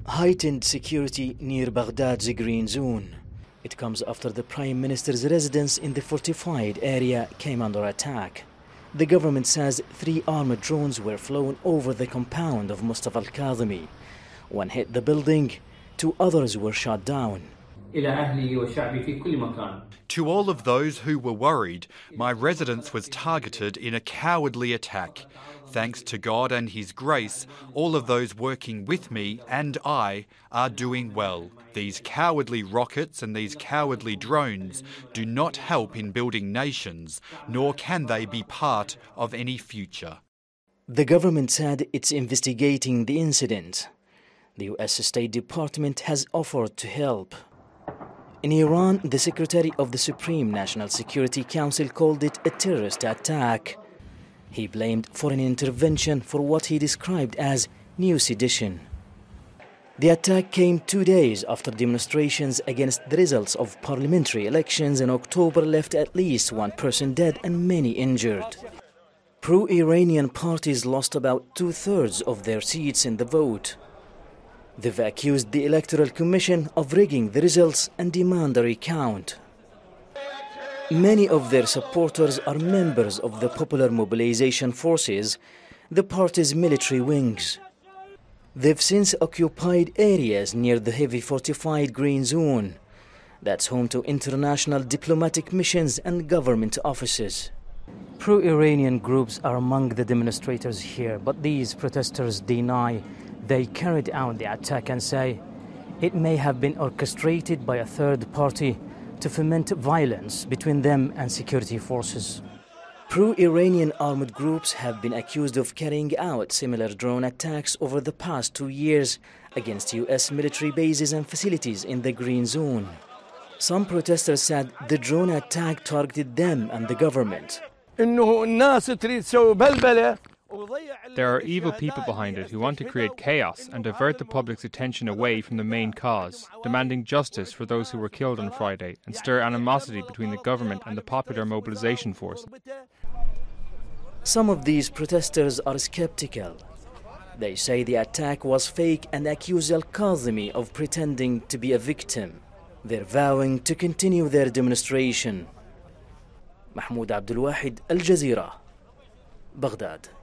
Heightened security near Baghdad's Green Zone. It comes after the Prime Minister's residence in the fortified area came under attack. The government says 3 armored drones were flown over the compound of Mustafa al-Kadhimi. One hit the building, 2 others were shot down. To all of those who were worried, my residence was targeted in a cowardly attack. Thanks to God and His grace, all of those working with me and I are doing well. These cowardly rockets and these cowardly drones do not help in building nations, nor can they be part of any future. The government said it's investigating the incident. The U.S. State Department has offered to help. In Iran, the Secretary of the Supreme National Security Council called it a terrorist attack. He blamed foreign intervention for what he described as new sedition. The attack came 2 days after demonstrations against the results of parliamentary elections in October left at least 1 person dead and many injured. Pro-Iranian parties lost about 2/3 of their seats in the vote. They've accused the Electoral Commission of rigging the results and demand a recount. Many of their supporters are members of the Popular Mobilization Forces, the party's military wings. They've since occupied areas near the heavy fortified Green Zone. That's home to international diplomatic missions and government offices. Pro-Iranian groups are among the demonstrators here, but these protesters deny they carried out the attack and say it may have been orchestrated by a third party to foment violence between them and security forces. Pro-Iranian armed groups have been accused of carrying out similar drone attacks over the past 2 years against U.S. military bases and facilities in the Green Zone. Some protesters said the drone attack targeted them and the government. There are evil people behind it who want to create chaos and divert the public's attention away from the main cause, demanding justice for those who were killed on Friday and stir animosity between the government and the Popular Mobilization Force. Some of these protesters are skeptical. They say the attack was fake and accuse al-Kadhimi of pretending to be a victim. They're vowing to continue their demonstration. Mahmoud Abdul Wahid, Al Jazeera, Baghdad.